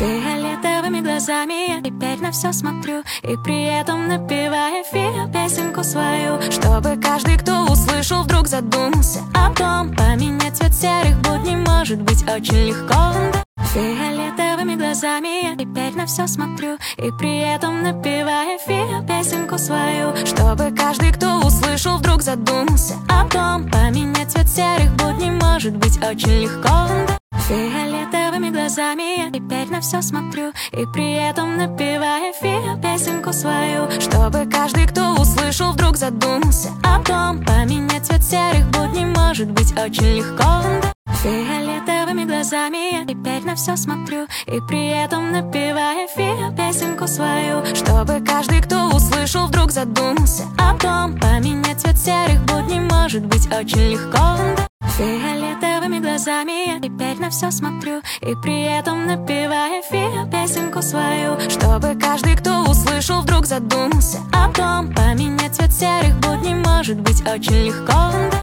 Фиолетовыми глазами я теперь на все смотрю, и при этом напевая песенку свою, чтобы каждый, кто услышал, вдруг задумался о том, поменять цвет серых будней может быть очень легко. Фиолетовыми глазами я теперь на все смотрю, и при этом напевая песенку свою, чтобы каждый, кто услышал, вдруг задумался о том, поменять цвет серых будней может быть очень легко. Фиолетовыми глазами я теперь на все смотрю, и при этом напевая песенку свою, чтобы каждый, кто услышал, вдруг задумался о том, поменять цвет серых будней может быть очень легко. Фиолетовыми глазами я теперь на все смотрю, и при этом напевая песенку свою, чтобы каждый, кто услышал, вдруг задумался о том, поменять цвет серых будней может быть очень легко. Фиолетовыми глазами я теперь на все смотрю, и при этом напевая песенку свою, чтобы каждый, кто услышал, вдруг задумался о том, поменять цвет серых будней может быть очень легко.